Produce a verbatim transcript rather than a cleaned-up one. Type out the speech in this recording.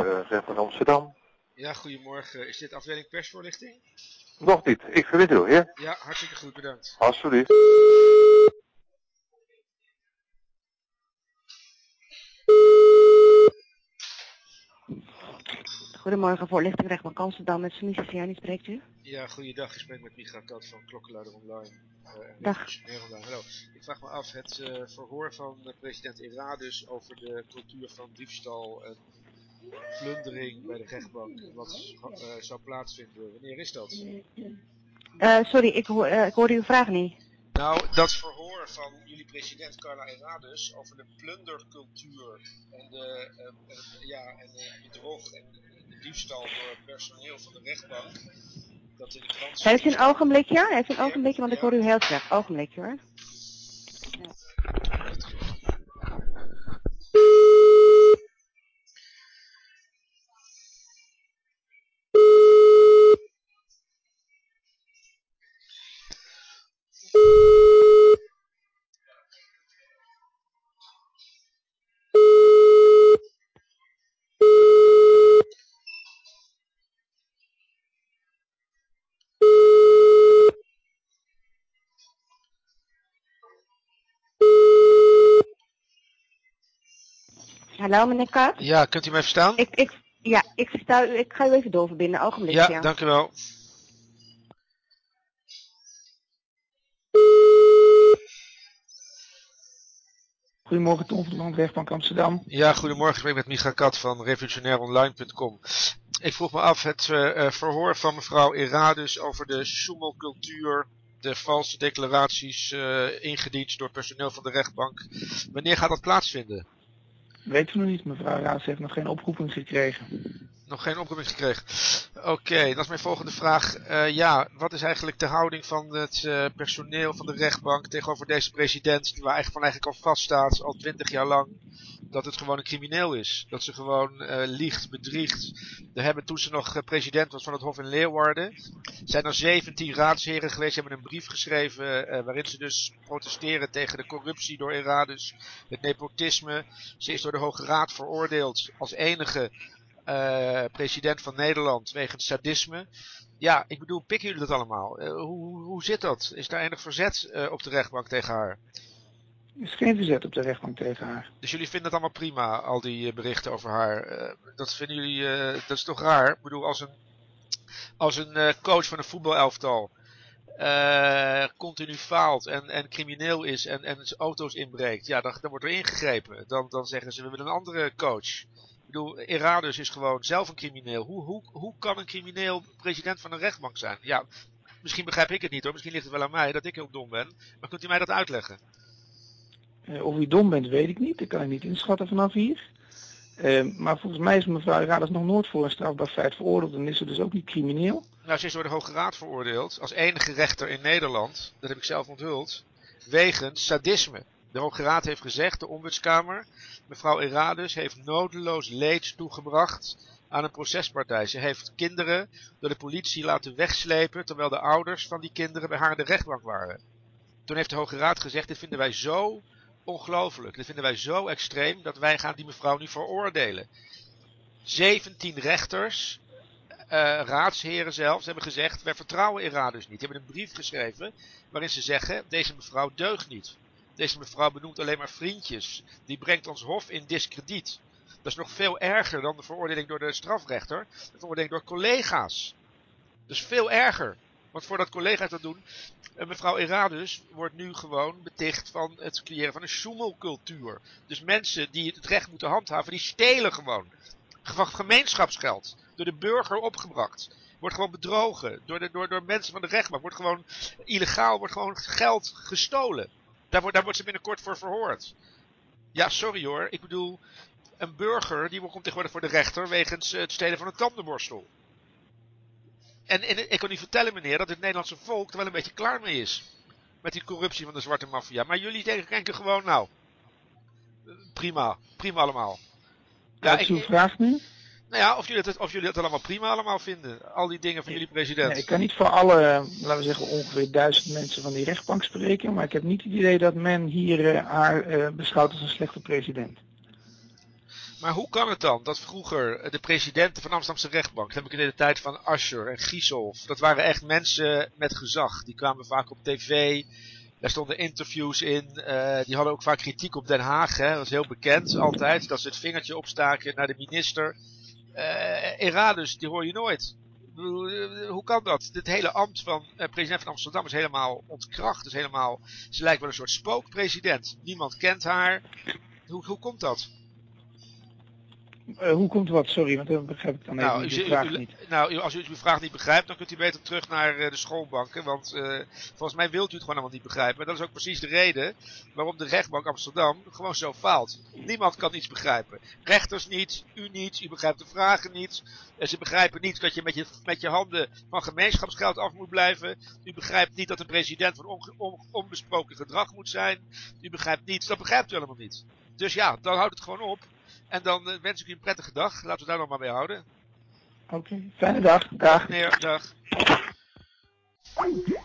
uh, rechtbank Amsterdam. Ja, goedemorgen. Is dit afdeling persvoorlichting? Nog niet. Ik verbind u, heer. Ja, hartstikke goed, bedankt. Alsjeblieft. Goedemorgen, voorlichting rechtbank Amsterdam met Sunisa Siani, spreekt u? Ja, goeiedag. Ik spreek met Micha Kat van Klokkenluider Online. Uh, en Dag. Online. Hallo. Ik vraag me af, het uh, verhoor van uh, president Eradus over de cultuur van diefstal en plundering bij de rechtbank, wat uh, zou plaatsvinden. Wanneer is dat? Uh, sorry, ik, ho uh, ik hoorde uw vraag niet. Nou, dat verhoor van jullie president Carla Eradus over de plundercultuur en de, uh, uh, ja, en de bedrog en de diefstal door personeel van de rechtbank. Dat in de krant Heeft u een ogenblikje? Heeft u een ja, ogenblikje, want ja. ik hoor u heel slecht. Ogenblikje hoor. Ja. Hallo meneer Kat? Ja, kunt u mij verstaan? Ik, ik, ja, ik versta u. Ik ga u even doorverbinden. Ogenblikje. Ja, Ja, dank u wel. Goedemorgen, Tom van de Land, rechtbank Amsterdam. Ja, goedemorgen. Ik spreek met Micha Kat van revolutionair online punt com. Ik vroeg me af, het uh, verhoor van mevrouw Eradus over de sjoemelcultuur, de valse declaraties uh, ingediend door personeel van de rechtbank. Wanneer gaat dat plaatsvinden? Weet u nog niet, mevrouw Raas heeft nog geen oproeping gekregen. Nog geen oproeping gekregen. Oké, okay, dat is mijn volgende vraag. Uh, ja, wat is eigenlijk de houding van het uh, personeel van de rechtbank tegenover deze president, waar eigenlijk van eigenlijk al vaststaat, al twintig jaar lang, dat het gewoon een crimineel is. Dat ze gewoon uh, liegt, bedriegt. We hebben toen ze nog uh, president was van het Hof in Leeuwarden, zijn er zeventien raadsheren geweest, hebben een brief geschreven uh, waarin ze dus protesteren tegen de corruptie door Eradus, het nepotisme. Ze is door de Hoge Raad veroordeeld als enige Uh, president van Nederland wegens sadisme. Ja, ik bedoel, pikken jullie dat allemaal? Uh, hoe, hoe zit dat? Is daar enig verzet uh, op de rechtbank tegen haar? Er is geen verzet op de rechtbank tegen haar. Dus jullie vinden het allemaal prima, al die uh, berichten over haar? Uh, dat vinden jullie, uh, dat is toch raar? Ik bedoel, als een, als een uh, coach van een voetbalelftal uh, continu faalt en, en crimineel is en, en zijn auto's inbreekt, ja, dan, dan wordt er ingegrepen. Dan, dan zeggen ze, we willen een andere coach. Ik bedoel, Eradus is gewoon zelf een crimineel. Hoe, hoe, hoe kan een crimineel president van een rechtbank zijn? Ja, misschien begrijp ik het niet hoor. Misschien ligt het wel aan mij dat ik heel dom ben. Maar kunt u mij dat uitleggen? Uh, of u dom bent, weet ik niet. Dat kan ik niet inschatten vanaf hier. Uh, maar volgens mij is mevrouw Eradus nog nooit voor een strafbaar feit veroordeeld. En is ze dus ook niet crimineel. Nou, ze is door de Hoge Raad veroordeeld. Als enige rechter in Nederland. Dat heb ik zelf onthuld. Wegens sadisme. De Hoge Raad heeft gezegd, de Ombudskamer, mevrouw Eradus heeft nodeloos leed toegebracht aan een procespartij. Ze heeft kinderen door de politie laten wegslepen, terwijl de ouders van die kinderen bij haar in de rechtbank waren. Toen heeft de Hoge Raad gezegd, dit vinden wij zo ongelooflijk, dit vinden wij zo extreem, dat wij gaan die mevrouw nu veroordelen. zeventien rechters, uh, raadsheren zelfs, hebben gezegd, wij vertrouwen Eradus niet. Die hebben een brief geschreven waarin ze zeggen, deze mevrouw deugt niet. Deze mevrouw benoemt alleen maar vriendjes. Die brengt ons hof in diskrediet. Dat is nog veel erger dan de veroordeling door de strafrechter. De veroordeling door collega's. Dat is veel erger. Want voordat collega's dat doen, mevrouw Eradus wordt nu gewoon beticht van het creëren van een sjoemelcultuur. Dus mensen die het recht moeten handhaven, die stelen gewoon. Van gemeenschapsgeld. Door de burger opgebracht. Wordt gewoon bedrogen. Door, de, door, door mensen van de rechtbank. Wordt gewoon illegaal, wordt gewoon geld gestolen. Daar wordt, daar wordt ze binnenkort voor verhoord. Ja, sorry hoor. Ik bedoel, een burger die komt tegenwoordig voor de rechter wegens het stelen van een tandenborstel. En, en ik kan u vertellen, meneer, dat het Nederlandse volk er wel een beetje klaar mee is. Met die corruptie van de zwarte maffia. Maar jullie denken gewoon, nou, prima. Prima allemaal. Ja, Wat is uw vraag nu? Nou ja, of jullie, het, of jullie het allemaal prima allemaal vinden. Al die dingen van jullie president. Nee, ik kan niet voor alle, laten we zeggen, ongeveer duizend mensen van die rechtbank spreken. Maar ik heb niet het idee dat men hier uh, haar uh, beschouwt als een slechte president. Maar hoe kan het dan dat vroeger de presidenten van de Amsterdamse rechtbank, dat heb ik in de tijd van Asscher en Gieshoff, dat waren echt mensen met gezag. Die kwamen vaak op tv, daar stonden interviews in, uh, die hadden ook vaak kritiek op Den Haag, hè. Dat was heel bekend altijd, dat ze het vingertje opstaken naar de minister. Uh, Eradus, die hoor je nooit. Hoe kan dat? Dit hele ambt van uh, president van Amsterdam is helemaal ontkracht. Is helemaal, ze lijkt wel een soort spookpresident. Niemand kent haar. Hoe, hoe komt dat? Uh, hoe komt wat? Sorry, want dan begrijp ik dan even Nou, niet u, de u, vraag u, niet. nou, als u uw vraag niet begrijpt, dan kunt u beter terug naar uh, de schoolbanken. Want uh, volgens mij wilt u het gewoon allemaal niet begrijpen. Maar dat is ook precies de reden waarom de rechtbank Amsterdam gewoon zo faalt. Niemand kan iets begrijpen. Rechters niet, u niet, u begrijpt de vragen niet. Uh, ze begrijpen niet dat je met, je met je handen van gemeenschapsgeld af moet blijven. U begrijpt niet dat een president van on, on, onbesproken gedrag moet zijn. U begrijpt niet, dat begrijpt u helemaal niet. Dus ja, dan houdt het gewoon op. En dan uh, wens ik u een prettige dag. Laten we daar nog maar mee houden. Oké, okay. Fijne dag. Dag. Meneer, dag.